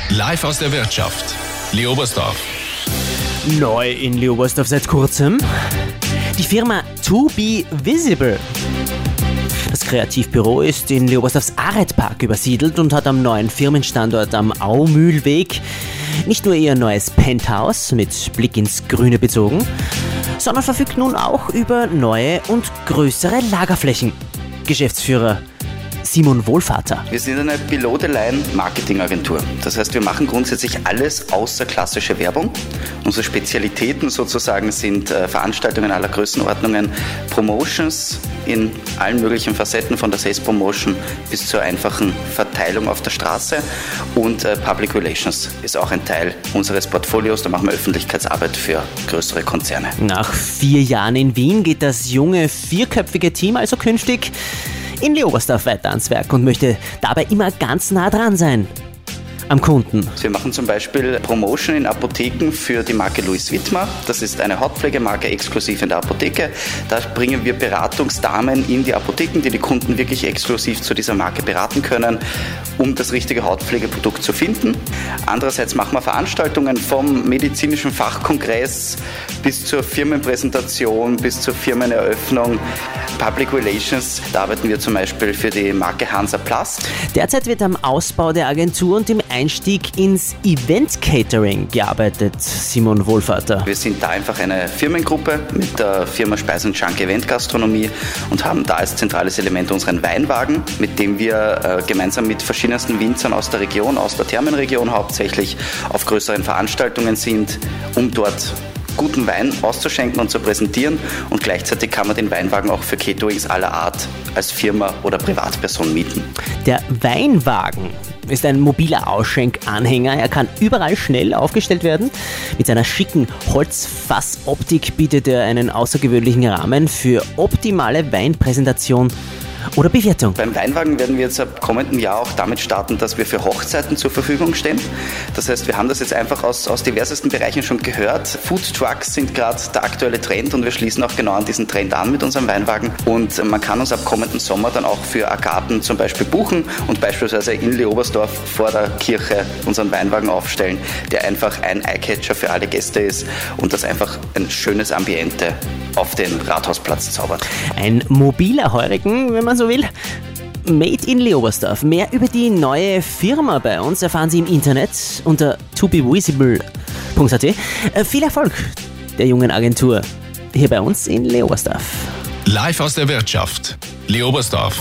Live aus der Wirtschaft. Leobersdorf. Neu in Leobersdorf seit kurzem die Firma To Be Visible. Das Kreativbüro ist in Leobersdorfs Aretpark übersiedelt und hat am neuen Firmenstandort am Aumühlweg nicht nur ihr neues Penthouse mit Blick ins Grüne bezogen, sondern verfügt nun auch über neue und größere Lagerflächen. Geschäftsführer Simon Wohlvater. Wir sind eine Below-the-Line-Marketing-Agentur. Das heißt, wir machen grundsätzlich alles außer klassische Werbung. Unsere Spezialitäten sozusagen sind Veranstaltungen aller Größenordnungen, Promotions in allen möglichen Facetten, von der Sales Promotion bis zur einfachen Verteilung auf der Straße, und Public Relations ist auch ein Teil unseres Portfolios. Da machen wir Öffentlichkeitsarbeit für größere Konzerne. Nach 4 Jahren in Wien geht das junge 4-köpfige Team also künftig in Leobersdorf weiter ans Werk und möchte dabei immer ganz nah dran sein am Kunden. Wir machen zum Beispiel Promotion in Apotheken für die Marke Louis Wittmer. Das ist eine Hautpflegemarke exklusiv in der Apotheke. Da bringen wir Beratungsdamen in die Apotheken, die Kunden wirklich exklusiv zu dieser Marke beraten können, um das richtige Hautpflegeprodukt zu finden. Andererseits machen wir Veranstaltungen vom medizinischen Fachkongress bis zur Firmenpräsentation, bis zur Firmeneröffnung. Public Relations, da arbeiten wir zum Beispiel für die Marke Hansaplast. Derzeit wird am Ausbau der Agentur und dem Einstieg ins Event-Catering gearbeitet, Simon Wohlvater. Wir sind da einfach eine Firmengruppe mit der Firma Speis & Schank Event Gastronomie und haben da als zentrales Element unseren Weinwagen, mit dem wir gemeinsam mit verschiedensten Winzern aus der Region, aus der Thermenregion hauptsächlich, auf größeren Veranstaltungen sind, um dort guten Wein auszuschenken und zu präsentieren, und gleichzeitig kann man den Weinwagen auch für Caterings aller Art als Firma oder Privatperson mieten. Der Weinwagen ist ein mobiler Ausschenkanhänger. Er kann überall schnell aufgestellt werden. Mit seiner schicken Holzfassoptik bietet er einen außergewöhnlichen Rahmen für optimale Weinpräsentation oder Bewertung. Beim Weinwagen werden wir jetzt ab kommenden Jahr auch damit starten, dass wir für Hochzeiten zur Verfügung stehen. Das heißt, wir haben das jetzt einfach aus diversesten Bereichen schon gehört. Food Trucks sind gerade der aktuelle Trend und wir schließen auch genau an diesen Trend an mit unserem Weinwagen. Und man kann uns ab kommenden Sommer dann auch für Agapen zum Beispiel buchen und beispielsweise in Leobersdorf vor der Kirche unseren Weinwagen aufstellen, der einfach ein Eyecatcher für alle Gäste ist und das einfach ein schönes Ambiente auf den Rathausplatz zaubert. Ein mobiler Heurigen, wenn man so will. Made in Leobersdorf. Mehr über die neue Firma bei uns erfahren Sie im Internet unter tobevisible.at. Viel Erfolg der jungen Agentur hier bei uns in Leobersdorf. Live aus der Wirtschaft. Leobersdorf.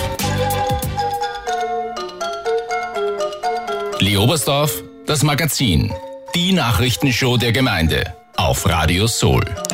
Leobersdorf, das Magazin. Die Nachrichtenshow der Gemeinde auf Radio Soul.